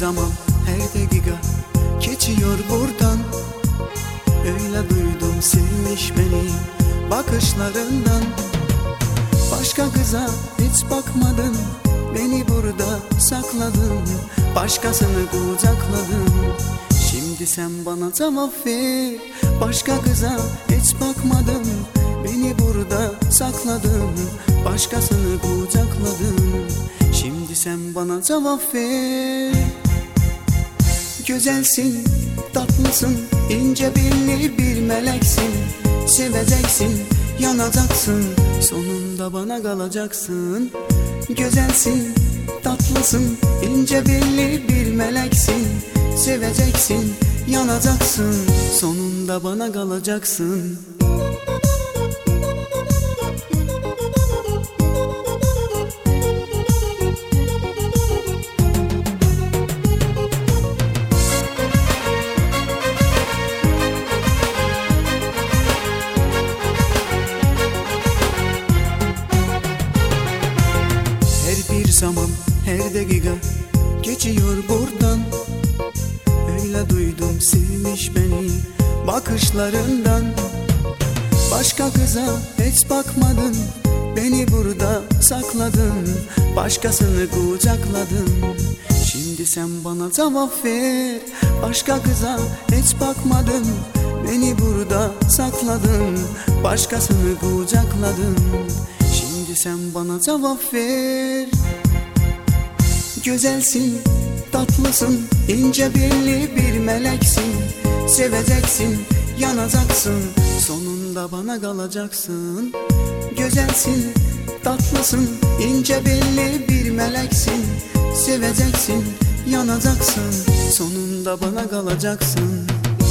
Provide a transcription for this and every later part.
zaman, her dakika geçiyor buradan. Öyle duydum sevmiş beni bakışlarından. Başka kıza hiç bakmadın, beni burada sakladın, başkasını kucakladın. Şimdi sen bana cevap ver. Başka kıza hiç bakmadın, beni burada sakladın, başkasını kucakladın. Şimdi sen bana cevap ver. Güzelsin, tatlısın, ince belli bir meleksin. Seveceksin, yanacaksın, sonunda bana kalacaksın. Güzelsin, tatlısın, ince belli bir meleksin. Seveceksin, yanacaksın, sonunda bana kalacaksın. Her bir zaman, her dakika geçiyor buradan. Öyle duydum sevmiş beni bakışlarından. Başka kıza hiç bakmadın, beni burada sakladın, başkasını kucakladın. Şimdi sen bana cevap ver. Başka kıza hiç bakmadın, beni burada sakladın, başkasını kucakladın. Şimdi sen bana cevap ver. Güzelsin, tatlısın, ince belli bir meleksin. Seveceksin, yanacaksın, sonunda bana kalacaksın. Güzelsin, tatlısın, ince belli bir meleksin. Seveceksin, yanacaksın, sonunda bana kalacaksın.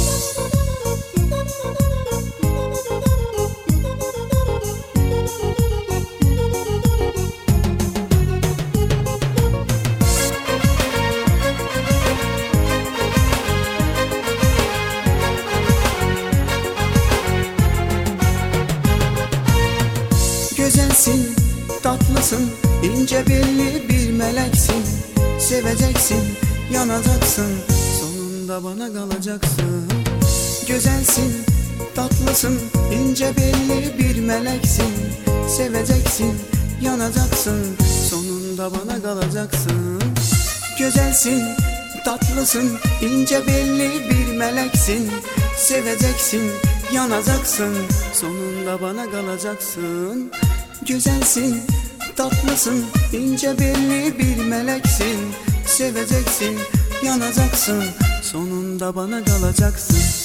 Güzelsin, tatlısın, ince belli bir meleksin. Seveceksin, yanacaksın, sonunda bana kalacaksın. Güzelsin, tatlısın, ince belli bir meleksin. Seveceksin, yanacaksın, sonunda bana kalacaksın. Güzelsin, tatlısın, ince belli bir meleksin. Seveceksin, yanacaksın, sonunda bana kalacaksın. Güzelsin, tatlısın, ince belli bir meleksin. Seveceksin, yanacaksın, sonunda bana kalacaksın.